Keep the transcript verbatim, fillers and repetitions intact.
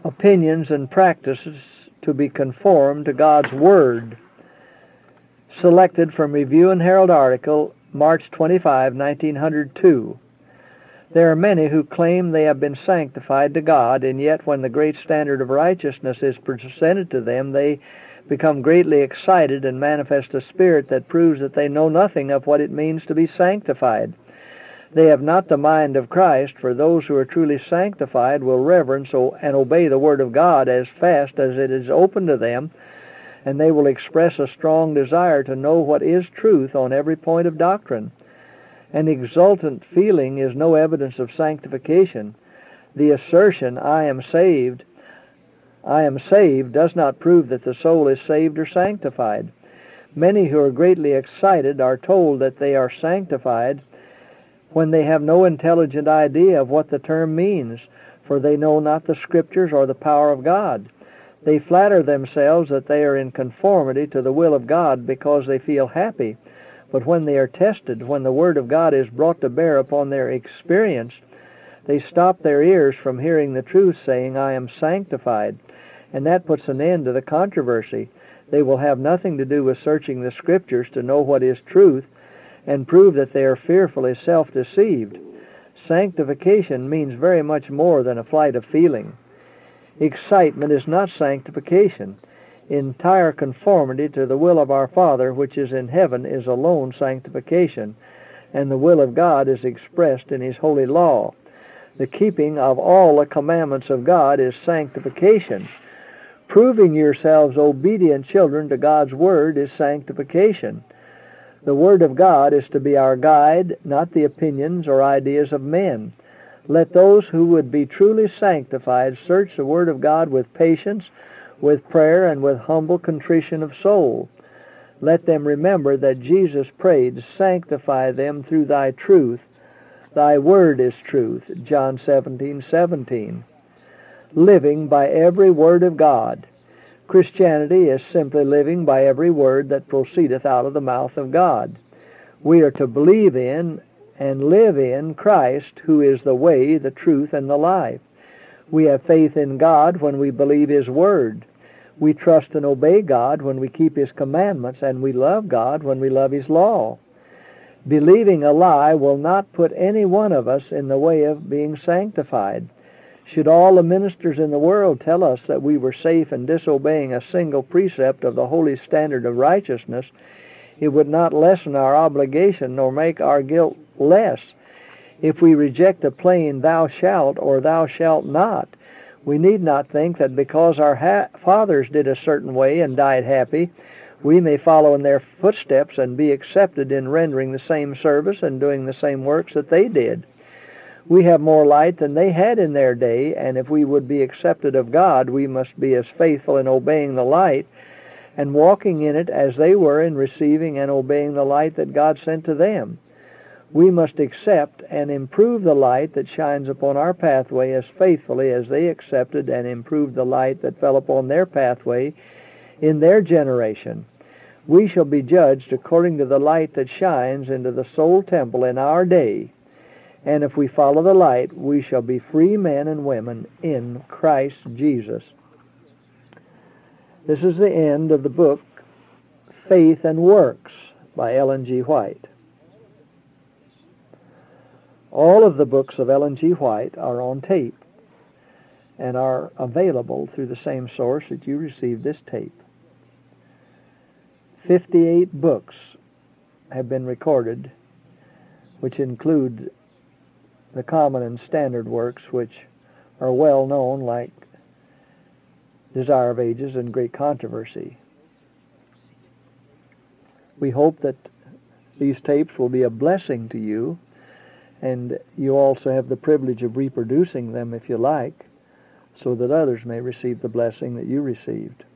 opinions and practices to be conformed to God's Word. Selected from Review and Herald article, March twenty-fifth, nineteen oh two. There are many who claim they have been sanctified to God, and yet when the great standard of righteousness is presented to them, they become greatly excited and manifest a spirit that proves that they know nothing of what it means to be sanctified. They have not the mind of Christ, for those who are truly sanctified will reverence and obey the Word of God as fast as it is open to them, and they will express a strong desire to know what is truth on every point of doctrine. An exultant feeling is no evidence of sanctification. The assertion, I am saved, I am saved, does not prove that the soul is saved or sanctified. Many who are greatly excited are told that they are sanctified when they have no intelligent idea of what the term means, for they know not the Scriptures or the power of God. They flatter themselves that they are in conformity to the will of God because they feel happy, but when they are tested, when the Word of God is brought to bear upon their experience, they stop their ears from hearing the truth, saying, I am sanctified, and that puts an end to the controversy. They will have nothing to do with searching the Scriptures to know what is truth, and prove that they are fearfully self-deceived. Sanctification means very much more than a flight of feeling. Excitement is not sanctification. Entire conformity to the will of our Father which is in heaven is alone sanctification, and the will of God is expressed in His holy law. The keeping of all the commandments of God is sanctification. Proving yourselves obedient children to God's Word is sanctification. The Word of God is to be our guide, not the opinions or ideas of men. Let those who would be truly sanctified search the Word of God with patience, with prayer, and with humble contrition of soul. Let them remember that Jesus prayed, sanctify them through thy truth. Thy word is truth. John seventeen seventeen. Living by every word of God. Christianity is simply living by every word that proceedeth out of the mouth of God. We are to believe in and live in Christ, who is the way, the truth, and the life. We have faith in God when we believe His Word. We trust and obey God when we keep His commandments, and we love God when we love His law. Believing a lie will not put any one of us in the way of being sanctified. Should all the ministers in the world tell us that we were safe in disobeying a single precept of the holy standard of righteousness, it would not lessen our obligation nor make our guilt less. If we reject a plain thou shalt or thou shalt not, we need not think that because our ha- fathers did a certain way and died happy, we may follow in their footsteps and be accepted in rendering the same service and doing the same works that they did. We have more light than they had in their day, and if we would be accepted of God, we must be as faithful in obeying the light and walking in it as they were in receiving and obeying the light that God sent to them. We must accept and improve the light that shines upon our pathway as faithfully as they accepted and improved the light that fell upon their pathway in their generation. We shall be judged according to the light that shines into the soul temple in our day. And if we follow the light, we shall be free men and women in Christ Jesus. This is the end of the book, Faith and Works, by Ellen G. White. All of the books of Ellen G. White are on tape and are available through the same source that you received this tape. fifty-eight books have been recorded, which include the common and standard works, which are well known, like Desire of Ages and Great Controversy. We hope that these tapes will be a blessing to you, and you also have the privilege of reproducing them if you like, so that others may receive the blessing that you received.